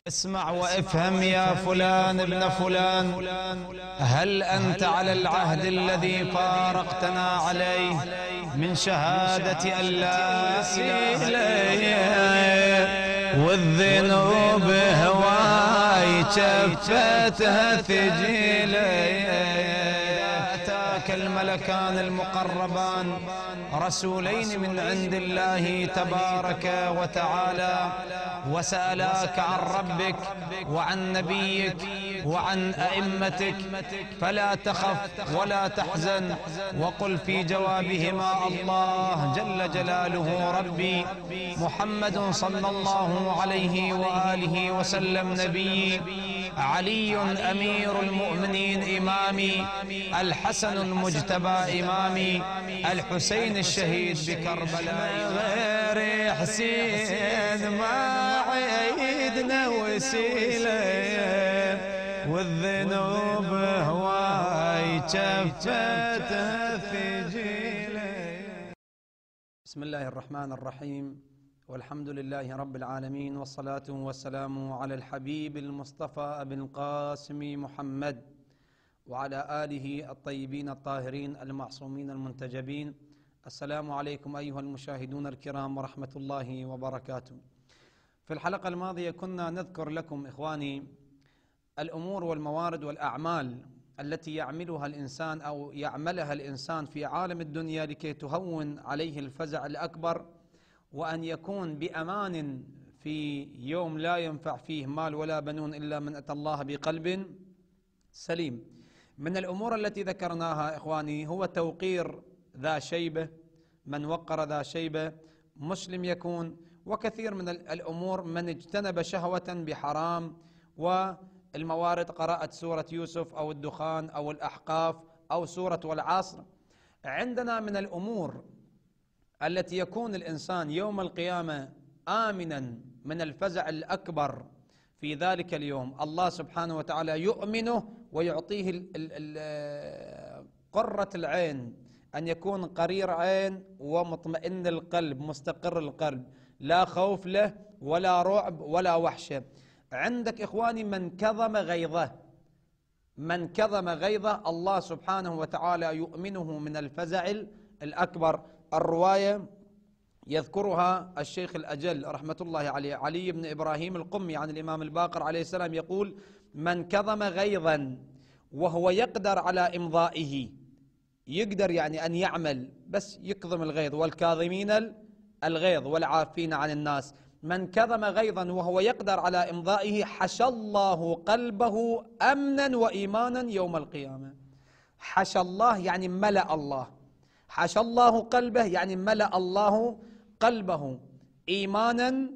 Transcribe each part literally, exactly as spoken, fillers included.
اسمع وافهم يا فلان ابن فلان، هل أنت على العهد الذي فارقتنا عليه من شهادة أن لا إله إلا والذنوب هواي شفتها ثجيلي؟ أتاك الملكان المقربان رسولين من عند الله تبارك وتعالى وسألاك عن ربك وعن نبيك وعن أئمتك، فلا تخف ولا تحزن، وقل في جوابهما الله جل جلاله ربي، محمد صلى الله عليه وآله وسلم نبي، علي أمير المؤمنين إمامي، الحسن المجتبى إمامي، الحسين الشهيد بكربلاء. غير حسين ما عيدنا وسيلة والذنوب هواي شفتها ثجيلة. بسم الله الرحمن الرحيم، والحمد لله رب العالمين، والصلاة والسلام على الحبيب المصطفى أبي القاسم محمد وعلى آله الطيبين الطاهرين المعصومين المنتجبين. السلام عليكم أيها المشاهدون الكرام ورحمة الله وبركاته. في الحلقة الماضية كنا نذكر لكم إخواني الأمور والموارد والأعمال التي يعملها الإنسان أو يعملها الإنسان في عالم الدنيا لكي تهون عليه الفزع الأكبر، وأن يكون بأمان في يوم لا ينفع فيه مال ولا بنون إلا من أتى الله بقلب سليم. من الأمور التي ذكرناها إخواني هو توقير ذا شيبة، من وقر ذا شيبة مسلم يكون، وكثير من الأمور من اجتنب شهوة بحرام، والموارد قراءة سورة يوسف أو الدخان أو الأحقاف أو سورة والعصر. عندنا من الأمور التي يكون الإنسان يوم القيامة آمنا من الفزع الأكبر في ذلك اليوم، الله سبحانه وتعالى يؤمنه ويعطيه قرة العين، أن يكون قرير عين ومطمئن القلب مستقر القلب، لا خوف له ولا رعب ولا وحشة. عندك إخواني من كظم غيظه، من كظم غيظه الله سبحانه وتعالى يؤمنه من الفزع الأكبر. الرواية يذكرها الشيخ الأجل رحمة الله عليه علي بن إبراهيم القمي عن الإمام الباقر عليه السلام يقول: من كظم غيظا وهو يقدر على إمضائه، يقدر يعني أن يعمل بس يكظم الغيظ، والكاظمين الغيظ والعافين عن الناس. من كظم غيظا وهو يقدر على إمضائه حشى الله قلبه أمنا وإيمانا يوم القيامة. حشى الله يعني ملأ الله، حشى الله قلبه يعني ملأ الله قلبه إيمانا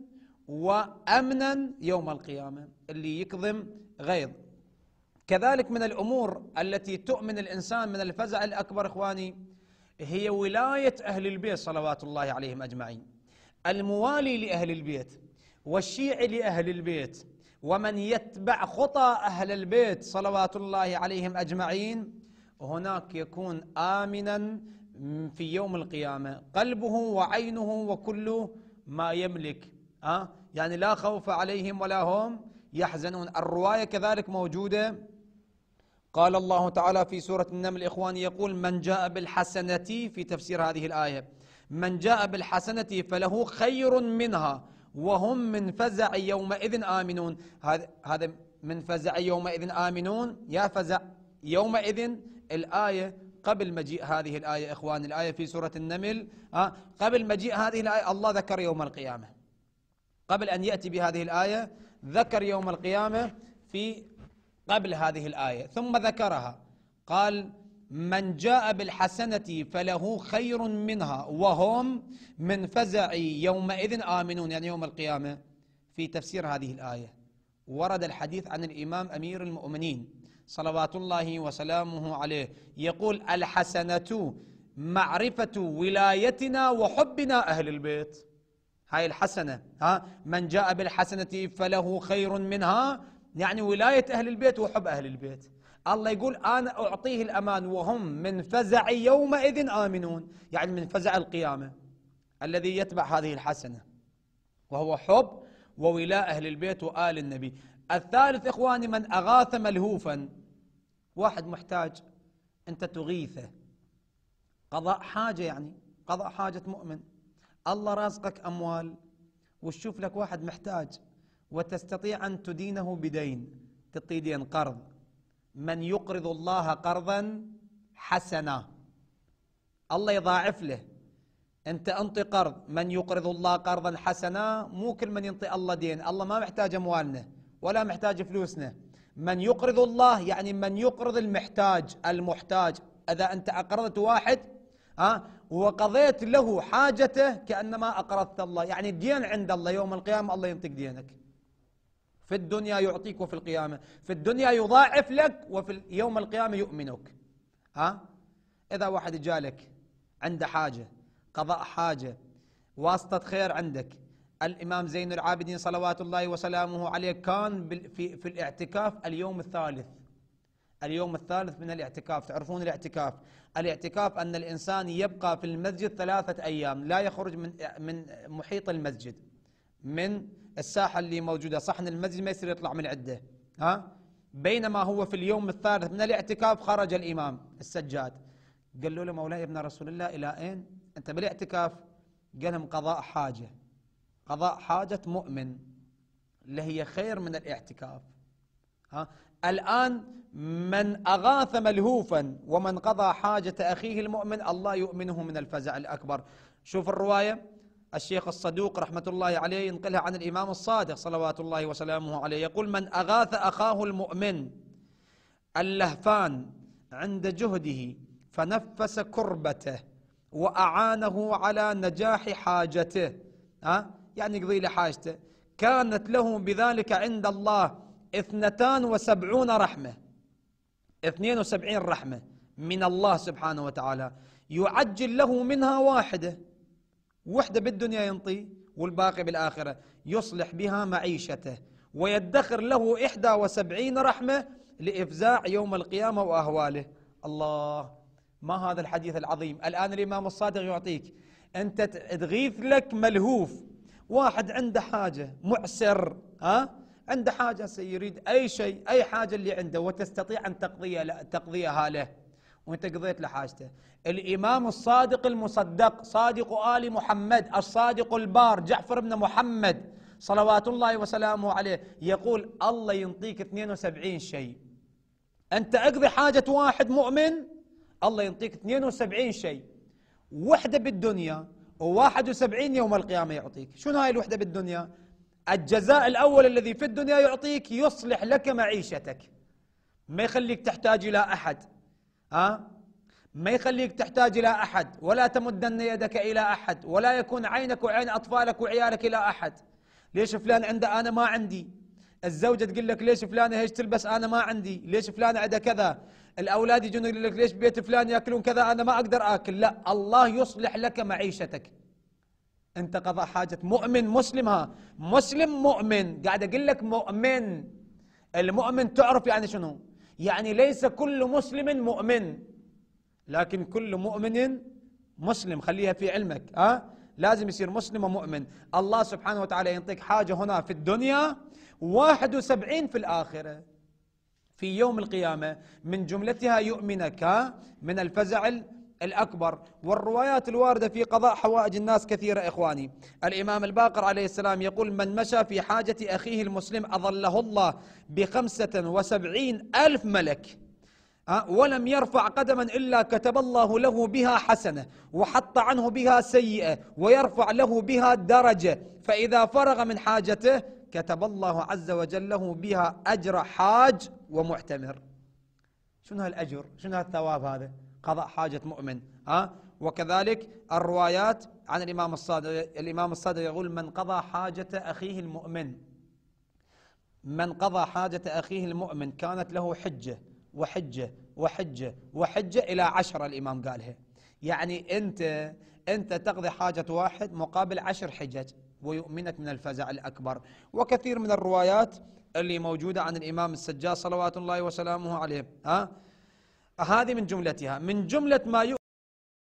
وأمنا يوم القيامة، اللي يكظم غيظ. كذلك من الأمور التي تؤمن الإنسان من الفزع الأكبر إخواني هي ولاية أهل البيت صلوات الله عليهم أجمعين، الموالي لأهل البيت والشيعي لأهل البيت، ومن يتبع خطى أهل البيت صلوات الله عليهم أجمعين، هناك يكون آمنا في يوم القيامة قلبه وعينه وكل ما يملك، أه؟ يعني لا خوف عليهم ولا هم يحزنون. الرواية كذلك موجودة، قال الله تعالى في سورة النمل إخواني يقول: من جاء بالحسنة، في تفسير هذه الآية، من جاء بالحسنة فله خير منها وهم من فزع يومئذ آمنون. هذا من فزع يومئذ آمنون، يا فزع يومئذ. الآية قبل مجيء هذه الآية إخواني، الآية في سورة النمل، أه؟ قبل مجيء هذه الآية الله ذكر يوم القيامة، قبل أن يأتي بهذه الآية ذكر يوم القيامة في قبل هذه الآية، ثم ذكرها قال: من جاء بالحسنة فله خير منها وهم من فزع يومئذ آمنون، يعني يوم القيامة. في تفسير هذه الآية ورد الحديث عن الإمام أمير المؤمنين صلوات الله وسلامه عليه يقول: الحسنة معرفة ولايتنا وحبنا أهل البيت. هاي الحسنة، ها من جاء بالحسنة فله خير منها، يعني ولاية أهل البيت وحب أهل البيت. الله يقول: أنا أعطيه الأمان وهم من فزع يومئذ آمنون، يعني من فزع القيامة الذي يتبع هذه الحسنة، وهو حب وولاء أهل البيت وآل النبي. الثالث إخواني من أغاث ملهوفا، واحد محتاج أنت تغيثه، قضاء حاجة، يعني قضاء حاجة مؤمن. الله رازقك أموال وتشوف لك واحد محتاج وتستطيع أن تدينه بدين، تعطيه دين قرض. من يقرض الله قرضا حسنا، الله يضاعف له. أنت أنطي قرض، من يقرض الله قرضا حسنا، مو كل من ينطي الله دين. الله ما محتاج أموالنا ولا محتاج فلوسنا. من يقرض الله يعني من يقرض المحتاج المحتاج. إذا أنت أقرضت واحد ها وقضيت له حاجته كأنما أقرضت الله، يعني الدين عند الله يوم القيامة الله ينطيك دينك. في الدنيا يعطيك وفي القيامة، في الدنيا يضاعف لك وفي يوم القيامة يؤمنك. ها إذا واحد جالك عنده حاجة، قضاء حاجة، واسطة خير عندك. الإمام زين العابدين صلوات الله وسلامه عليه كان في, في الاعتكاف اليوم الثالث، اليوم الثالث من الاعتكاف. تعرفون الاعتكاف؟ الاعتكاف أن الإنسان يبقى في المسجد ثلاثة أيام، لا يخرج من من محيط المسجد، من الساحة اللي موجودة، صحن المسجد ما يصير يطلع من عده. ها بينما هو في اليوم الثالث من الاعتكاف خرج الإمام السجاد، قالوا له مولاي ابن رسول الله إلى أين أنت بالاعتكاف؟ قال لهم قضاء حاجة، قضاء حاجة مؤمن اللي هي خير من الاعتكاف. ها الآن من أغاث ملهوفا ومن قضى حاجة أخيه المؤمن الله يؤمنه من الفزع الأكبر. شوف الرواية الشيخ الصدوق رحمة الله عليه ينقلها عن الإمام الصادق صلوات الله وسلامه عليه، يقول من أغاث أخاه المؤمن اللهفان عند جهده فنفس كربته وأعانه على نجاح حاجته، ها يعني يقضي له حاجته، كانت له بذلك عند الله اثنتان وسبعون رحمة، اثنين وسبعين رحمة من الله سبحانه وتعالى، يعجل له منها واحدة، وحدة بالدنيا ينطي والباقي بالآخرة، يصلح بها معيشته، ويدخر له إحدى وسبعين رحمة لإفزاع يوم القيامة وأهواله. الله، ما هذا الحديث العظيم. الآن الإمام الصادق يعطيك، أنت تغيث لك ملهوف، واحد عنده حاجة، معسر، ها عنده حاجة سيريد أي شيء، أي حاجة اللي عنده وتستطيع أن تقضيها تقضيها له، وأنت قضيت له حاجته. الإمام الصادق المصدق، صادق آل محمد، الصادق البار جعفر بن محمد صلوات الله وسلامه عليه يقول الله ينطيك اثنين وسبعين شيء. أنت اقضي حاجة واحد مؤمن الله ينطيك اثنين وسبعين شيء، وحدة بالدنيا وواحد وسبعين يوم القيامة يعطيك. شنو هاي الوحدة بالدنيا؟ الجزاء الأول الذي في الدنيا يعطيك يصلح لك معيشتك، ما يخليك تحتاج إلى أحد، ها ما يخليك تحتاج إلى أحد، ولا تمدن يدك إلى أحد، ولا يكون عينك وعين أطفالك وعيالك إلى أحد. ليش فلان عنده أنا ما عندي؟ الزوجة تقول لك ليش فلان هيش تلبس أنا ما عندي؟ ليش فلان عنده كذا؟ الأولاد يجون يقول لك ليش بيت فلان يأكلون كذا أنا ما أقدر آكل. لا، الله يصلح لك معيشتك. أنت قضاء حاجة مؤمن مسلم، ها مسلم مؤمن، قاعد أقول لك مؤمن. المؤمن تعرف يعني شنو؟ يعني ليس كل مسلم مؤمن، لكن كل مؤمن مسلم، خليها في علمك، ها لازم يصير مسلم ومؤمن. الله سبحانه وتعالى ينطيك حاجة هنا في الدنيا واحد وسبعين في الآخرة في يوم القيامة، من جملتها يؤمنك ها من الفزع الأكبر. والروايات الواردة في قضاء حوائج الناس كثيرة إخواني. الإمام الباقر عليه السلام يقول من مشى في حاجة أخيه المسلم أظله الله بخمسة وسبعين ألف ملك ولم يرفع قدما إلا كتب الله له بها حسنة وحط عنه بها سيئة ويرفع له بها درجة، فإذا فرغ من حاجته كتب الله عز وجل له بها أجر حاج ومعتمر. شنو هالأجر؟ شنو هالثواب هذا؟ قضاء حاجة مؤمن. ها وكذلك الروايات عن الإمام الصادق، الإمام الصادق يقول من قضى حاجة أخيه المؤمن، من قضى حاجة أخيه المؤمن كانت له حجة وحجة وحجة وحجة إلى عشرة. الإمام قالها، يعني أنت أنت تقضي حاجة واحد مقابل عشر حجج ويؤمنك من الفزع الأكبر. وكثير من الروايات اللي موجودة عن الإمام السجاد صلوات الله وسلامه عليه، ها هذه من جملتها. من جملة ما